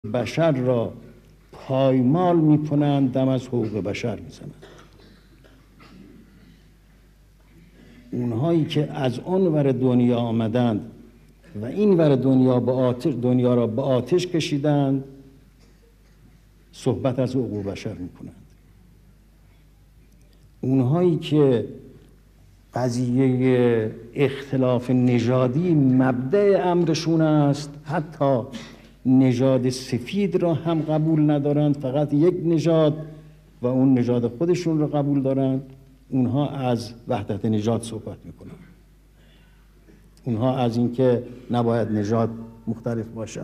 بشر را پایمال میکنند، دم از حقوق بشر میزنند. اونهایی که از اون ور دنیا آمدند و این ور دنیا را به آتش کشیدند، صحبت از حقوق بشر میکنند. اونهایی که قضیه اختلاف نژادی مبدأ امرشون است، حتی نژاد سفید را هم قبول ندارند، فقط یک نژاد و اون نژاد خودشون را قبول دارند. اونها از وحدت نژاد صحبت میکنند. اونها از اینکه نباید نژاد مختلف باشد.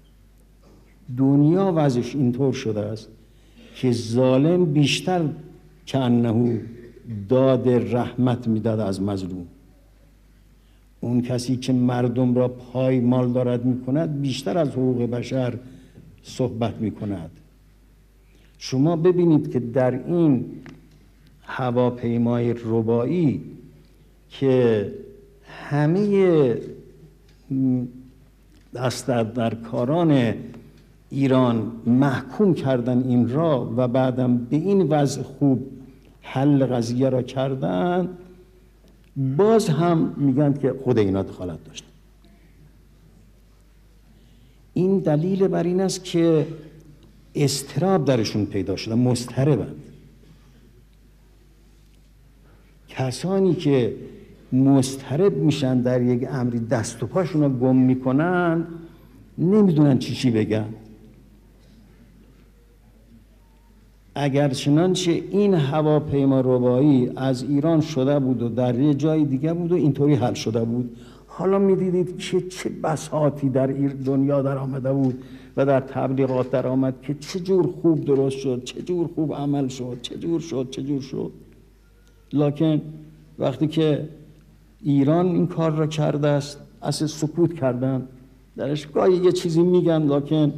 دنیا وضعش اینطور شده است که ظالم بیشتر کأنه داد رحمت میداد از مظلوم. اون کسی که مردم را پایمال دارد میکند بیشتر از حقوق بشر صحبت میکند. شما ببینید که در این هواپیمای ربایی که همه دست‌درکاران ایران محکوم کردن این را و بعدم به این وضع خوب حل قضیه را کردن، باز هم میگن که خود اینا دخالت داشت. این دلیل بر این است که اضطراب درشون پیدا شده، مضطربند. کسانی که مضطرب میشن در یک امری دست و پاشون رو گم میکنن، نمیدونن چی بگن. اگر چنانچه این هواپیما ربایی از ایران شده بود و در یه جای دیگه بود و اینطوری حل شده بود، حالا میدیدید که چه بساطی در دنیا در آمده بود و در تبلیغات در آمد که چه جور خوب درست شد، چه جور خوب عمل شد، چه جور شد. لکن وقتی که ایران این کار را کرده است، اصلا سکوت کردن. درش گاهی یه چیزی میگن، لکن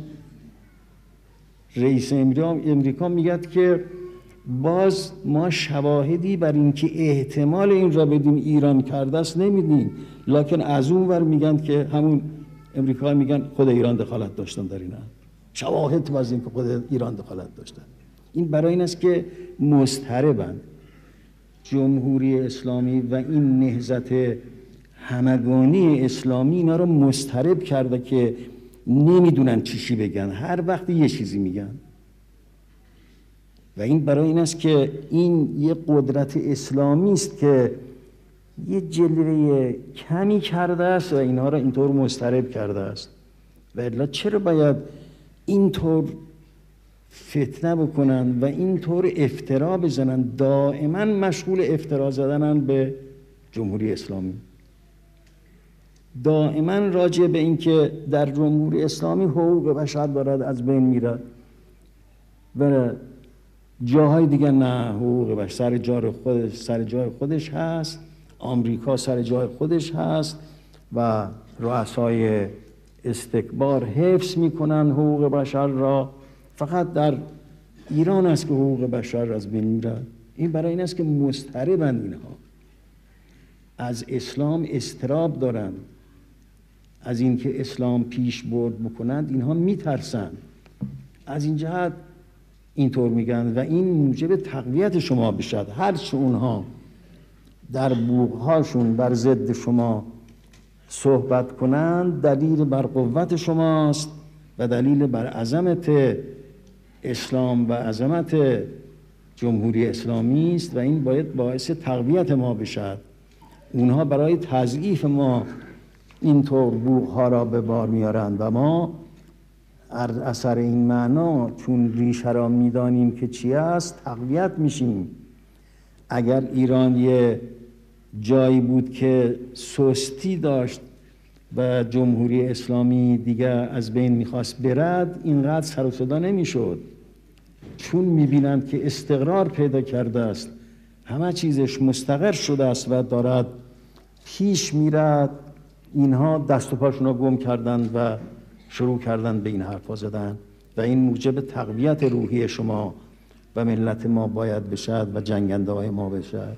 رئیس امریکا میگه که باز ما شواهدی بر اینکه احتمال این را بدیم ایران کرده است نمیدیم، لکن از اون ور میگن که همون امریکا میگن خود ایران دخالت داشتن در این. شواهد باز این که خود ایران دخالت داشتن. این برای این است که مضطربند. جمهوری اسلامی و این نهضت همگانی اسلامی اینا رو مضطرب کرده که نمیدونن چی بگن، هر وقت یه چیزی میگن. و این برای این است که این یه قدرت اسلامی است که یه جلوه کمی کرده است و اینها را اینطور مضطرب کرده است. و الا چرا باید اینطور فتنه بکنن و اینطور افترا بزنن؟ دائما مشغول افترا زدنن به جمهوری اسلامی. دائما راجع به این که در جمهوری اسلامی حقوق بشر دارد از بین میرد و جاهای دیگه نه، حقوق بشر سر جای خودش هست، آمریکا سر جای خودش هست و رؤسای استکبار حفظ میکنن حقوق بشر را. فقط در ایران است که حقوق بشر از بین میرد. این برای این است که مضطربند. اینها از اسلام اضطراب دارند، از اینکه اسلام پیش برد بکنند اینها میترسند. از این جهت اینطور میگن و این موجب تقویت شما بشد. هرچه اونها در بوقهاشون بر ضد شما صحبت کنند، دلیل بر قوت شماست و دلیل بر عظمت اسلام و عظمت جمهوری اسلامی است و این باید باعث تقویت ما بشد. اونها برای تضعیف ما اینطور بوقها را به بار میارند و ما اثر این معنا چون ریشه را میدانیم که چی است، تقویت میشیم. اگر ایران یه جایی بود که سستی داشت و جمهوری اسلامی دیگه از بین میخواست برد، اینقدر سر و صدا نمیشد. چون میبینند که استقرار پیدا کرده است، همه چیزش مستقر شده است و دارد پیش میرد، اینها دست و پاشون رو گم کردند و شروع کردند به این حرفا زدن و این موجب تقویت روحی شما و ملت ما باید بشد و جنگنده های ما بشد.